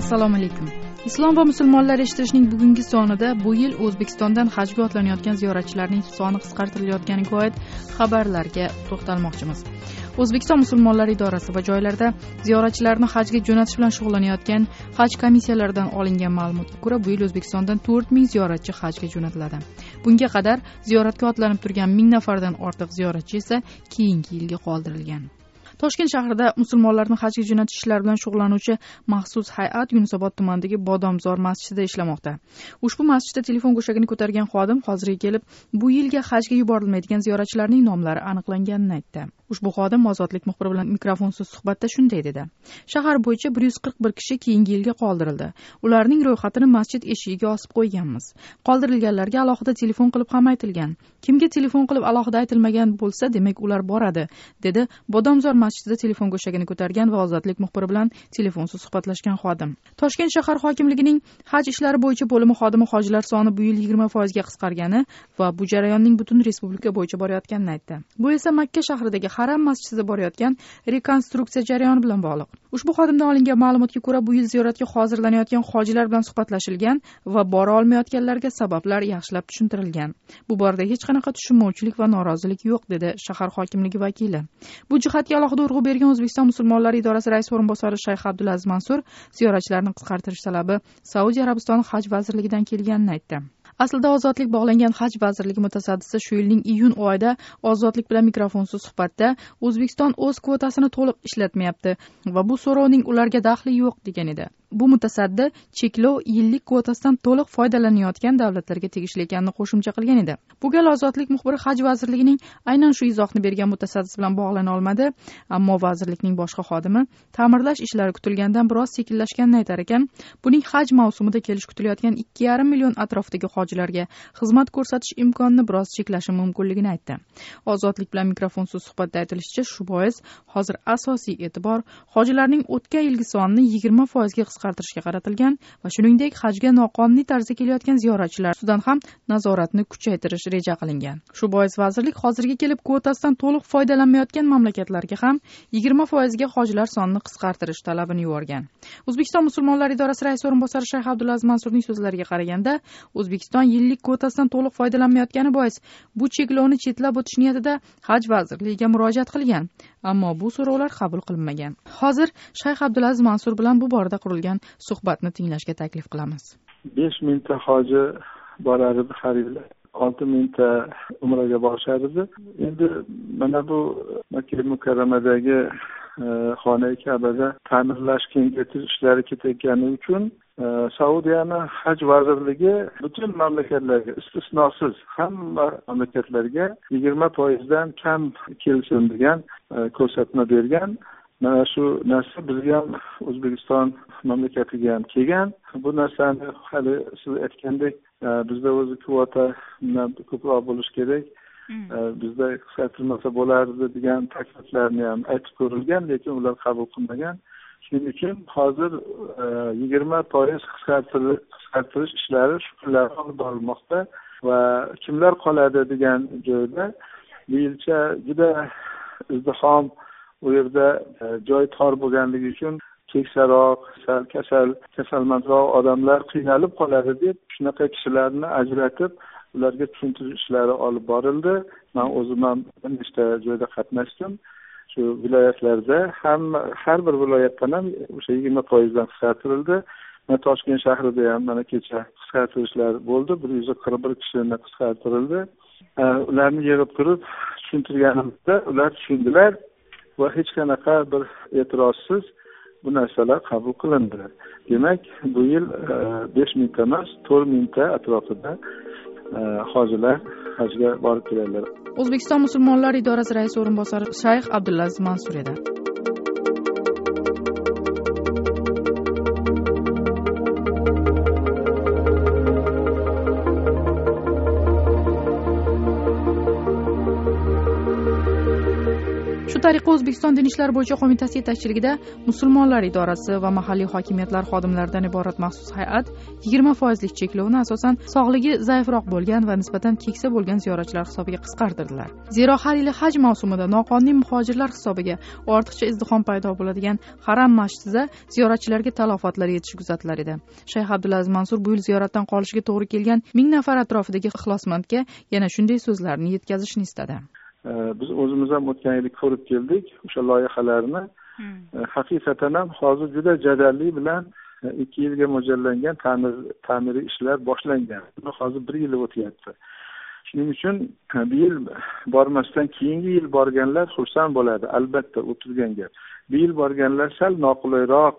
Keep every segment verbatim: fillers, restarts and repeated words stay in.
Assalomu alaykum. Islom va musulmonlar eshittirishning bugungi sonida bu yil O'zbekistondan hajga otlanayotgan ziyoratchilarning soni qisqartirilayotganiga oid xabarlarga to'xtalmoqchimiz. O'zbekiston musulmonlar idorasi va joylarda ziyoratchilarni hajga jo'natish bilan shug'ullanayotgan haj komissiyalaridan olingan ma'lumotga ko'ra, bu yil O'zbekistondan to'rt ming ziyoratchi hajga jo'natiladi. Bunga qadar ziyoratga otlanib turgan ming nafardan ortiq ziyoratchi esa keyingi yilga qoldirilgan. Toshkent shahrida musulmonlarni hajga jo'natish ishlari bilan shug'ullanuvchi maxsus hay'at Yunusobod tumanidagi Bodomzor masjidida ishlamoqda. Ushbu masjidda telefon go'shagini ko'targan xodim hozirga kelib, bu yilga hajga yuborilmaydigan ziyoratchilarning nomlari aniqlanganini aytdi. Ushbu xodim Ozodlik muxbiri bilan mikrofonsiz suhbatda shunday dedi: Shahar bo'yicha bir yuz qirq bir kishi keyingi yilga qoldirildi. Ularning ro'yxatini masjid eshigiga osib qo'yganmiz. Qoldirilganlarga alohida telefon qilib ham aytilgan. Kimga telefon qilib alohida aytilmagan bo'lsa, demak ular boradi, dedi Bodomzor masjidida telefon go'shagini ko'targan va Ozodlik muxbiri bilan telefonsiz suhbatlashgan xodim. Toshkent shahar hokimligining haj ishlari bo'yicha bo'limi xodimi hojilar soni bu yil yigirma foiz ga qisqargani va bu jarayonning butun respublika bo'yicha borayotganini aytdi. Bu esa Makka shahridagi Haram masjidida borayotgan rekonstruksiya jarayoni bilan bog'liq. Ushbu xodimdan olingan ma'lumotga ko'ra, bu yil ziyoratga hozirlanayotgan hojilar bilan suhbatlashilgan va bora olmayotganlarga sabablar yaxshilab tushuntirilgan. Bu borada hech qanaqa tushunmovchilik va norozilik yo'q, dedi shahar hokimligi vakili. Bu jihatga alohida urg'u bergan O'zbekiston musulmonlari idorasi rais o'rinbosari Shayx Abdulaziz Mansur ziyoratchilarni qisqartirish talabi Saudiya Arabistoni haj vazirligidan kelganini aytdi. Aslida ozodlik bog'langan haj vazirligi mutasaddisi shu yilning iyun oyida ozodlik bilan mikrofonsiz suhbatda O'zbekiston o'z kvotasini to'liq ishlatmayapti va bu so'rovning ularga daxli yo'q degan edi. Bu mutasaddi cheklov yillik kvotasidan to'liq foydalanayotgan davlatlarga tegishli ekanini qo'shimcha qilgan edi. Bu gal ozodlik muxbiri haj vazirligining aynan shu izohni bergan mutasaddis bilan bog'lana olmadi, ammo vazirlikning boshqa xodimi ta'mirlash ishlari kutilgandan biroz sekinlashganini aytar ekan, buning haj mavsumida kelish kutilayotgan ikki yarim million atrofidagi hojilarga xizmat ko'rsatish imkonini biroz cheklashi mumkinligini aytdi. Ozodlik bilan mikrofonsiz suhbatda aytilishicha, shu bois hozir asosiy e'tibor hojilarning o'tgan yilgi sonini yigirma foiz ga qisqartirishga qaratilgan va shuningdek hajga noqonuniy tarzda kelayotgan ziyoratchilar ustidan ham nazoratni kuchaytirish reja qilingan. Shu bois vazirlik hozirga kelib kvotasidan to'liq foydalanmayotgan mamlakatlarga ham yigirma foiz ga hojilar sonini qisqartirish talabini yuborgan. O'zbekiston musulmonlar idorasi rais o'rinbosari Shayx Abdulaziz Mansurning so'zlariga qaraganda, O'zbekiston yillik kvotasidan to'liq foydalanmayotgani bois bu cheklovni chetlab o'tish niyatida haj vazirligiga murojaat qilgan, ammo bu so'rovlar qabul qilinmagan. Hozir Shayx Abdulaziz Mansur bilan bu borada qurilgan suhbatni tinglashga taklif qilamiz. besh mingta hoji borar edi har yili. olti mingta umraga borishar edi. Endi mana bu Makka mukarramadagi xona Ka'bada ta'mirlash kengaytirish ishlari ketayotgani uchun Saudiyani haj vazirligi butun mamlakatlarga istisnosiz hamma mamlakatlarga yigirma foiz dan kam kelsin degan ko'rsatma bergan. Mana shu narsa bizga ham O'zbekiston mamlakatiga ham kelgan. Bu narsani hali siz aytgandek bizda o'zi kvota ko'proq bo'lishi kerak. Bizda qisqartirilmasa bo'lardi degan takliflarni ham aytib ko'rilgan, lekin ular qabul qilmagan. Shuning uchun hozir yigirma foiz qisqartirish ishlari shu kunlarda olib borilmoqda va kimlar qoladi degan joyda bu yilcha juda izdihom, u yerda joy tor bo'lganligi uchun keksaroq, sal kasal, kasalmandroq odamlar qiynalib qoladi deb shunaqa kishilarni ajratib ularga tushuntirish ishlari olib borildi. Men o'zim ham bir nechta joyda qatnashdim. Shu viloyatlarda ham har bir viloyatdan ham o'sha yigirma foiz dan qisqartirildi. Mana Toshkent shahrida ham mana kecha qisqartirishlar bo'ldi. bir yuz qirq bir kishini qisqartirildi. Ularni yig'ib turib tushuntirganimizda ular tushundilar va hech qanaqa bir e'tirozsiz bu narsalar qabul qilindi. Demak, bu yil besh mingta emas, to'rt mingta atrofida hojilar hajga borib keladilar. O'zbekiston musulmonlar idorasi rais o'rinbosari Shayx Abdulaziz Mansur edi. tariqa O'zbekiston Din ishlari bo'yicha qo'mitasi yetakchiligida musulmonlar idorasi va mahalliy hokimiyatlar xodimlaridan iborat maxsus hay'at yigirma foizlik cheklovni asosan sog'ligi zaifroq bo'lgan va nisbatan keksa bo'lgan ziyoratchilar hisobiga qisqartirdilar. Zero har yili haj mavsumida noqonuniy muhojirlar hisobiga ortiqcha izdihom paydo bo'ladigan Haram masjidida ziyoratchilarga talafotlar yetishi kuzatilar edi. Shayx Abdulaziz Mansur bu yil ziyoratdan qolishiga to'g'ri kelgan ming nafar atrofidagi ixlosmandga yana shunday so'zlarni yetkazishni istadi. Biz o'zimiz ham o'tgan yili ko'rib keldik o'sha loyihalarni. Haqiqatan ham hozir juda jadallik bilan ikki yilga mo'ljallangan ta'mir ta'miriy ishlar boshlangan. Hozir bir yil o'tyapti. Shuning uchun bu yil bormasdan keyingi yil borganlar xursand bo'ladi, albatta, o'tirgan gap. Bu yil borganlar sal noqulayroq,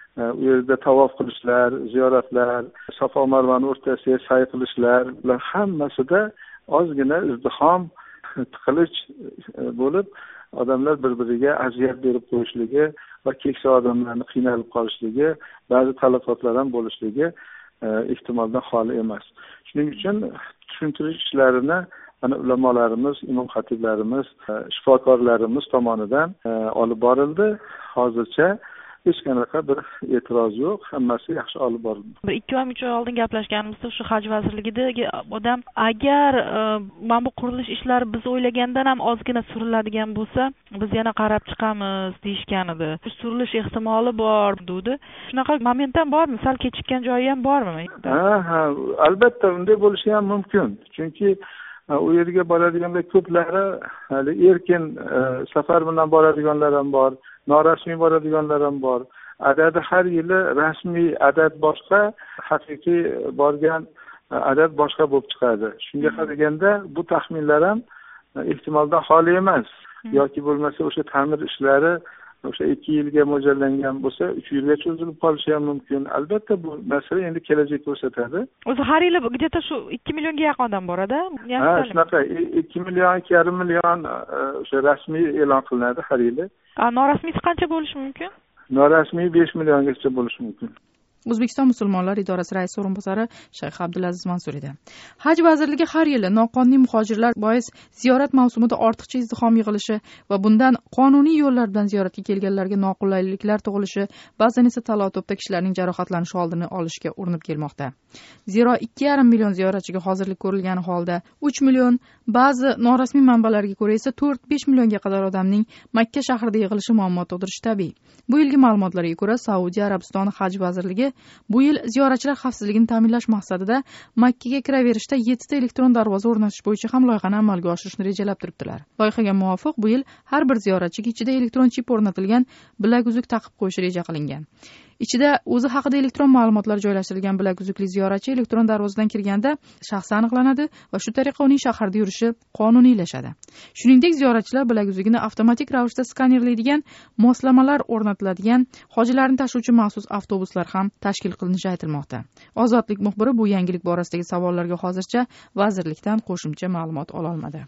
u yerda tavof qilishlar, ziyoratlar, Safo Marvani o'rtasiga sa'y qilishlar bilan hammasida ozgina izdihom, tiqilich bo'lib, odamlar bir-biriga aziyat berib qo'yishligi va keksa odamlarni qiynalib qolishligi, ba'zi talafotlar ham bo'lishligi ehtimoldan xoli emas. Shuning uchun tushuntirish ishlarini ana ulamolarimiz, imom xatiblarimiz, shifokorlarimiz tomonidan olib borildi. Hozircha hech qanaqa bir e'tiroz yo'q, hammasi yaxshi olib borildi. Bir ikki oy uch oy oldin gaplashganimizda shu haj vazirligidagi odam agar mana bu qurilish ishlari biz o'ylagandan ham ozgina suriladigan bo'lsa, biz yana qarab chiqamiz deyishgan edi. Surilish ehtimoli bor dedi. Shunaqa moment ham bormi? Sal kechikkan joyi ham bormi? Ha, ha, albatta unday bo'lishi ham mumkin. Chunki u yerga boradiganlar ko'plari hali erkin safar bilan boradiganlar ham bor, norasmiy boradiganlar ham bor. Adadi har yili rasmiy adad boshqa, haqiqiy borgan adad boshqa bo'lib chiqadi. Shunga qaraganda bu taxminlar ham ehtimoldan xoli emas. Yoki bo'lmasa o'sha ta'mir ishlari o'sha ikki yilga mo'ljallangan bo'lsa, uch yilga cho'zilib qolishi ham mumkin. Albatta bu masala endi kelajak ko'rsatadi. O'zi har yili где-то shu ikki millionga yaqin odam boradi. Ha, shunaqa ikki million, ikki yarim million o'sha rasmiy e'lon qilinadi har yili. A, norasmiysi qancha bo'lishi mumkin? Norasmiy besh milliongacha bo'lishi mumkin. O'zbekiston musulmonlar idorasi raisi o'rinbosari Shayx Abdulaziz Mansur edi. Haj vazirligi har yili noqonuniy muhojirlar bois ziyorat mavsumida ortiqcha izdihom yig'ilishi va bundan qonuniy yo'llar bilan ziyoratga kelganlarga noqulayliklar tug'ilishi, ba'zan esa talov-to'pda kishilarning jarohatlanishi oldini olishga urinib kelmoqda. Zero ikki yarim million ziyoratchiga hozirlik ko'rilgani holda uch million, ba'zi norasmiy manbalarga ko'ra esa to'rt besh millionga qadar odamning Makka shahrida yig'ilishi muammo tug'dirishi tabiiy. Bu yilgi ma'lumotlarga ko'ra Saudiya Arabistoni haj vazirligi bu yil ziyoratchilar xavfsizligini ta'minlash maqsadida Makkaga kiraverishda yettita elektron darvoza o'rnatish bo'yicha ham loyihani amalga oshirishni rejalab turibdilar. Loyihaga muvofiq bu yil har bir ziyoratchiga ichida elektron chip o'rnatilgan bilaguzuk taqib qo'yish reja qilingan. Ichida o'zi haqida elektron ma'lumotlar joylashtirilgan bilaguzukli ziyoratchi elektron darvozadan kirganda shaxsi aniqlanadi va shu tariqa uning shaharda yurishi qonuniylashadi. Shuningdek, ziyoratchilar bilaguzugini avtomatik ravishda skanerlaydigan moslamalar o'rnatiladigan hojilarni tashuvchi maxsus avtobuslar ham tashkil qilinishi aytilmoqda. Ozodlik muxbiri bu yangilik borasidagi savollarga hozircha vazirlikdan qo'shimcha ma'lumot ola olmadi.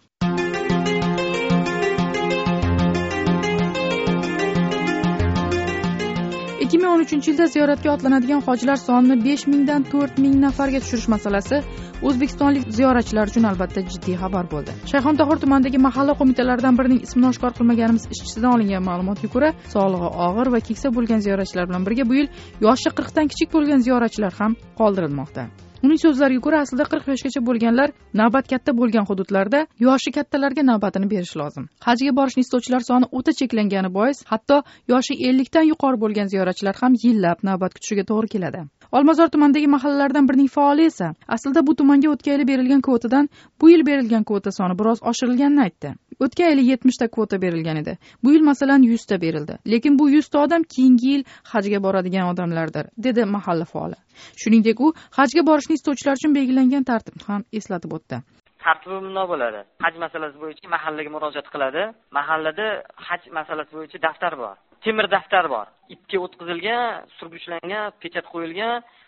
ikki ming o'n uchinchi yilda ziyoratga otlanadigan hojilar sonini besh mingdan to'rt ming nafarga tushirish masalasi o'zbekistonlik ziyoratchilar uchun albatta jiddiy xabar bo'ldi. Shayxontohur tumanidagi mahalla qo'mitalaridan birining ismini oshkor qilmaganimiz ishchisidan olingan ma'lumotga ko'ra, sog'lig'i og'ir va keksa bo'lgan ziyoratchilar bilan birga bu yil yoshi qirqdan kichik bo'lgan ziyoratchilar ham qoldirilmoqda. Uning so'zlariga ko'ra, aslida qirq yoshgacha bo'lganlar navbat katta bo'lgan hududlarda yoshi kattalarga navbatini berish lozim. Hajga borishni istovchilar soni o'ta cheklangani bois, hatto yoshi ellikdan yuqori bo'lgan ziyoratchilar ham yillab navbat kutishiga to'g'ri keladi. Olmazor tumanidagi mahallalardan birining faoli esa aslida bu tumanga o'tgan yili berilgan kvotadan bu yil berilgan kvota soni biroz oshirilganini aytdi. O'tgan yili yetmishta kvota berilgan edi. Bu yil masalan yuzta berildi. Lekin bu yuzta odam keyingi yil hajga boradigan odamlardir, dedi mahalla faoli. Shuningdek, u hajga borishni istovchilar uchun belgilangan tartibni ham eslatib o'tdi. Tartibi bunday bo'ladi. Haj masalasi bo'yicha mahallaga murojaat qiladi. Mahallada haj masalasi bo'yicha daftar bor. Temir daftar bor. Ipga o'tkazilgan, surgichlangan, pechat qo'yilgan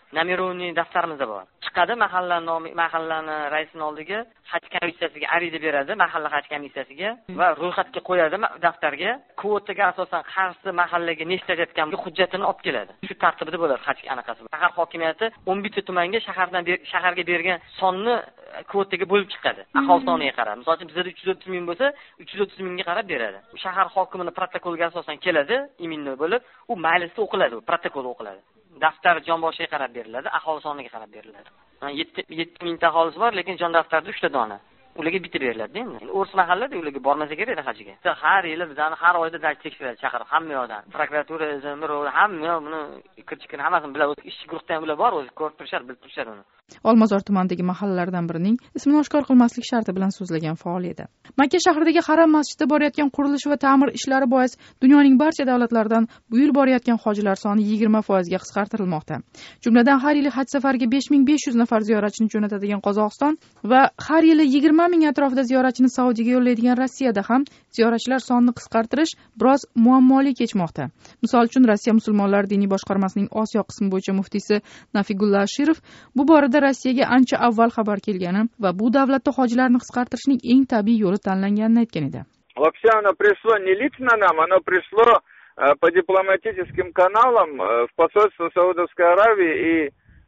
nomerovniy daftarimizda bor. Chiqadi mahalla nomi, mahallani raisini oldiga, haj komissiyasiga ariza beradi, mahalla haj komissiyasiga va ro'yxatga qo'yadi daftarga. Kvotaga asosan qaysi mahallaga nechta aytgan hujjatini olib keladi. Shu tartibda bo'ladi haj anaqasi. Shahar hokimiyati o'n bitta tumanga shahardan shaharga bergan sonni kvotaga bo'lib chiqadi. Aholi soniga qarab. Misol uchun bizda uch yuz o'ttiz ming bo'lsa, uch yuz o'ttiz mingga qarab beradi. Shahar hokimining protokolga asosan keladi, iminni bo'lib, u majlisda o'qiladi, protokol o'qiladi. Daftar jon boshiga qarab beriladi, aholi soniga qarab beriladi. yetti mingta aholisi bor, lekin jon daftarida uchta dona. Ularga bitta beriladi endi. O'rs mahallada ularga bormasa kerak hajga. Har yili bizani har oyda daj tekshiradi shahar hamma yoqdan. Prokuratura, izmir, hamma yoq buni kirchikin hammasini biladi. Ishchi guruhda ham ular bor, o'zi ko'rib turishar, bilib turishar uni. Olmazor tumanidagi mahallalardan birining ismini oshkor qilmaslik sharti bilan so'zlagan faol edi. Makka shahridagi Haram masjidida borayotgan qurilish va ta'mir ishlari bois dunyoning barcha davlatlaridan bu yil borayotgan hojilar soni yigirma foiz ga qisqartirilmoqda. Jumladan har yili haj safariga besh ming besh yuz nafar ziyoratchini jo'natadigan Qozog'iston va har yili yigirma ming atrofida ziyoratchini Saudiyaga yo'llaydigan Rossiyada ham ziyoratchilar sonini qisqartirish biroz muammoli kechmoqda. Misol uchun Rossiya musulmonlari diniy boshqarmasining Osiyo qismi bo'yicha muftiysi Nafigulla Ashirov bu borada Rossiyaga ancha avval xabar kelgani va bu davlatda hojilarni qisqartirishning eng tabiiy yo'li tanlanganini aytgan edi. Вообще оно пришло не лично нам, оно пришло по дипломатическим каналам в посольство Саудовской Аравии и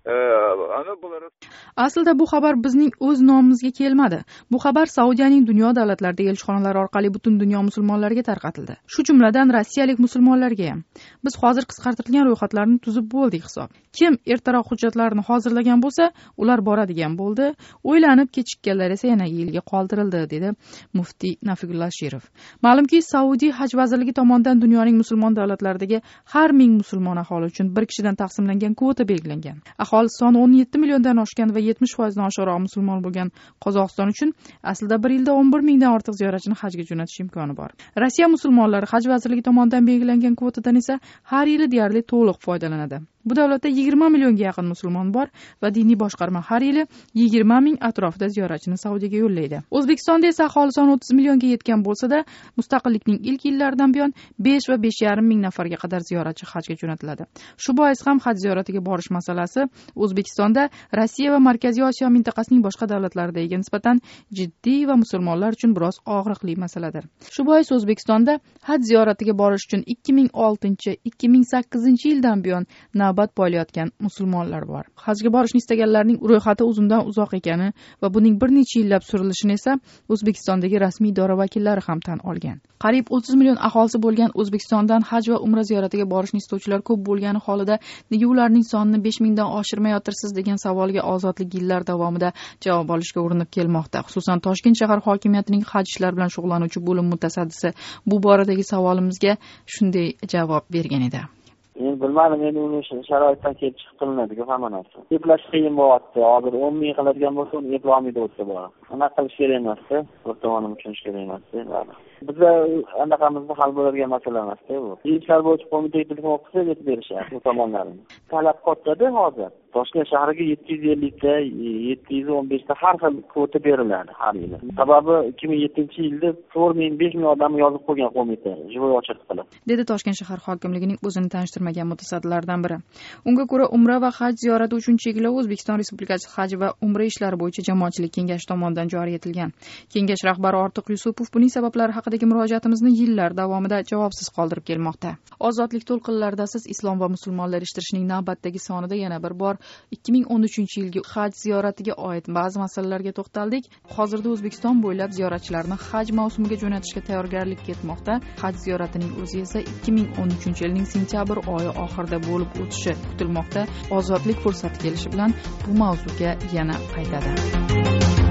Aslida bu xabar bizning o'z nomimizga kelmadi. Bu xabar Saudiyaning dunyo davlatlarida elchixonalari orqali butun dunyo musulmonlariga tarqatildi. Shu jumladan rossiyalik musulmonlarga ham. Biz hozir qisqartirilgan ro'yxatlarni tuzib bo'ldik hisob. Kim ertaroq hujjatlarini hozirlagan bo'lsa, ular boradigan bo'ldi. O'ylanib kechikkanlar esa yana yilga qoldirildi, dedi muftiy Nafigulla Ashirov. Ma'lumki, Saudiya haj vazirligi tomonidan dunyoning musulmon davlatlaridagi har ming musulmon aholi uchun bir kishidan taqsimlangan kvota belgilangan. Aholi soni o'n yetti milliondan oshgan va yetmish foiz dan oshiqroq musulmon bo'lgan Qozog'iston uchun aslida bir yilda o'n bir mingdan ortiq ziyoratchini hajga jo'natish imkoni bor. Rossiya musulmonlari haj vazirligi tomonidan belgilangan kvotadan esa har yili deyarli to'liq foydalanadi. Bu davlatda yigirma millionga yaqin musulmon bor va diniy boshqarma har yili yigirma ming atrofida ziyoratchini Saudiyaga yo'llaydi. O'zbekistonda esa aholi soni o'ttiz millionga yetgan bo'lsa-da, mustaqillikning ilk yillaridan buyon besh va besh yarim ming nafarga qadar ziyoratchi hajga jo'natiladi. Shu bois ham haj ziyoratiga borish masalasi O'zbekistonda Rossiya va Markaziy Osiyo mintaqasining boshqa davlatlariga nisbatan jiddiy va musulmonlar uchun biroz og'riqli masaladir. Shu bois O'zbekistonda haj ziyoratiga borish uchun ikki ming oltinchi ikki ming sakkizinchi yildan buyon navbat poylayotgan musulmonlar bor. Hajga borishni istaganlarning ro'yxati uzundan uzoq ekani va buning bir necha yillab surilishini esa O'zbekistondagi rasmiy idora vakillari ham tan olgan. Qariyb o'ttiz million aholisi bo'lgan O'zbekistondan haj va umra ziyoratiga borishni istovchilar ko'p bo'lgani holida nega ularning sonini besh mingdan oshirmayotirsiz degan savolga ozodlik yillar davomida javob olishga urinib kelmoqda. Xususan Toshkent shahar hokimiyatining haj ishlar bilan shug'ullanuvchi bo'lim mutasaddisi bu boradagi savolimizga shunday javob bergan edi. Men bilmadim, endi uni sharoitdan kelib chiqib qilinadiku hamma narsa. Eplash qiyin bo'lyapti. Hozir o'n ming qiladigan bo'lsa, uni eplolmaydi o'tsa bo'ladi. Anaqa qilish kerak emas-da, bir tomondan tushunish kerak emas-da. Bizda anaqamizda hal bo'ladigan masala emas-da bu. Ishlar bo'yicha qo'mitaga telefon qilsa, yetib berishadi bu tomonlarni. Talab katta-da hozir. Toshkent shahriga yetti yuz ellikta, yetti yuz o'n beshta har xil kvota beriladi har yili. Sababi ikki ming yettinchi yilda to'rt ming besh ming odamni yozib qo'ygan qo'mita, jivoy ochiq qilib. Dedi Toshkent shahar hokimligining o'zini tanishtirmagan mutasaddilardan biri. Unga ko'ra, umra va haj ziyorati uchun cheklov O'zbekiston Respublikasi haj va umra ishlari bo'yicha jamoatchilik kengashi tomonidan joriy etilgan. Kengash rahbari Ortiq Yusupov buning sabablari haqidagi murojaatimizni yillar davomida javobsiz qoldirib kelmoqda. Ozodlik to'lqinlarida siz islom va musulmonlar eshittirishning navbatdagi sonida yana bir bor ikki ming o'n uchinchi yilgi haj ziyoratiga oid ba'zi masalalarga to'xtaldik. Hozirda O'zbekiston bo'ylab ziyoratchilarni haj mavsumiga jo'natishga tayyorgarlik ketmoqda. Haj ziyoratining o'zi esa ikki ming o'n uchinchi yilning sentyabr oyi oxirida bo'lib o'tishi kutilmoqda. Ozodlik fursati kelishi bilan bu mavzuga yana qaytadi.